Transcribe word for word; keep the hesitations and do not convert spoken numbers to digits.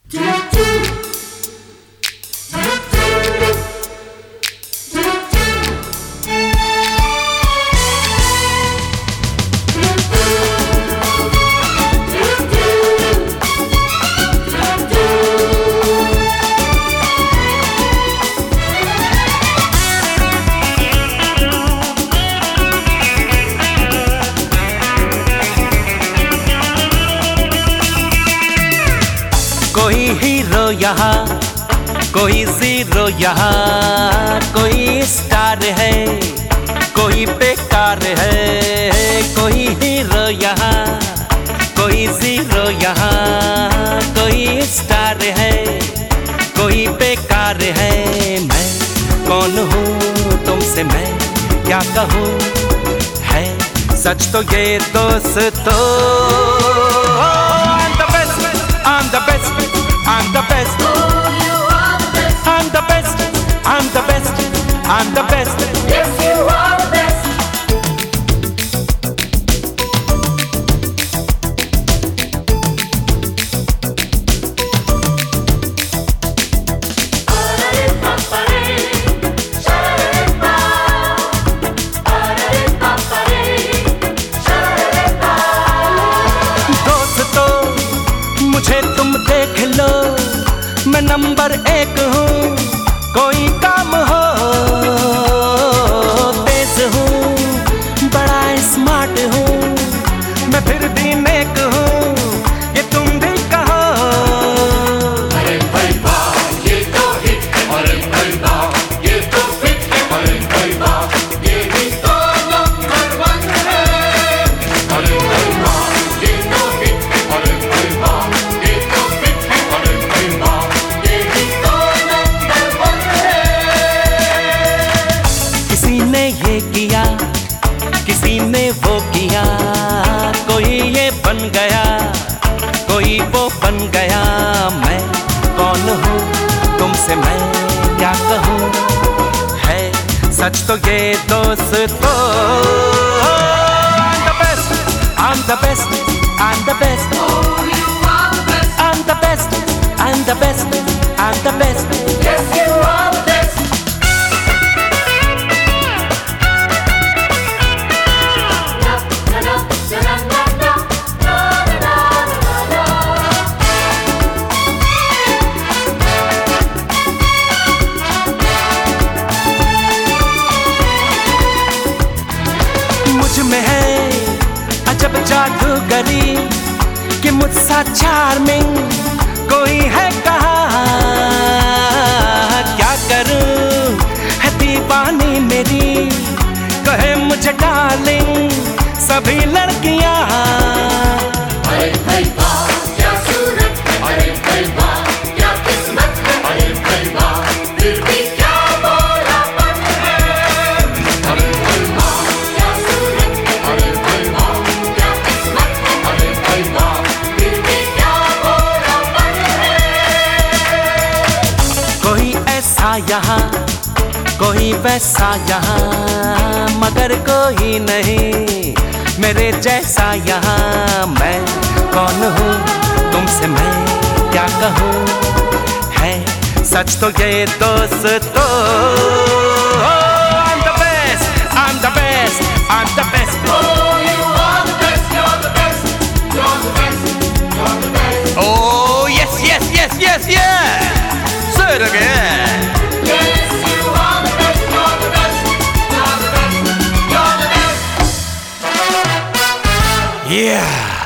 कोई हीरो यहाँ, कोई जीरो यहाँ, कोई स्टार है, कोई बेकार है। कोई हीरो यहाँ, कोई जीरो यहाँ, कोई स्टार है, कोई बेकार है। मैं कौन हूँ तुमसे मैं क्या कहूँ, है सच तो ये दोस्तों। I'm the best, I'm the best, I'm the best, I'm the best, I'm the best. Yes, you are the best. मुझे तुम देख लो, मैं नंबर एक हूँ। कोई काम हो, तेज हूँ, बड़ा स्मार्ट हूँ, मैं फिर भी नेक हूँ, ये तुम भी कहो। अरे भाई वाह, ये तो हिट है। अरे भाई वाह, ये तो फिट है। अरे भाई वाह, ये भी तो नंबर वन है। अरे भाई वाह, ये तो हिट है। अरे भाई वाह, ये किया किसी ने वो किया, कोई ये बन गया, कोई वो बन गया। मैं कौन हूँ तुमसे मैं क्या कहूँ, है सच तो ये दोस्तों। I'm the best, I'm the best, I'm the best, I'm the best, I'm the best, I'm the best. Yes, you are the best. मुझ में है अजब जादूगरी कि मुझसा चार्मिंग कोई है कहाँ। क्या करूं है दीवानी मेरी, कहे मुझे डार्लिंग सभी लड़कियां। अरे भाई वाह, क्या सूरत है। अरे भाई वाह, क्या किस्मत है। अरे भाई वाह, फिर भी क्या बोलापन है। अरे भाई वाह, क्या सूरत है। अरे भाई वाह, क्या किस्मत है। अरे भाई वाह, फिर भी क्या बोलापन है। कोई ऐसा यहाँ, कोई वैसा यहाँ, मगर कोई नहीं मेरे जैसा यहाँ। मैं कौन हूँ तुमसे मैं क्या कहूँ, है सच तो ये दोस्तों। I'm the best, I'm the best, I'm the best. Oh, you are the best, you're the best, you're the best, you're the best. Oh yes, yes, yes, yes, yes. Say it again. Yes, you are the best, you're the best, you're the best, you're the best. Yeah.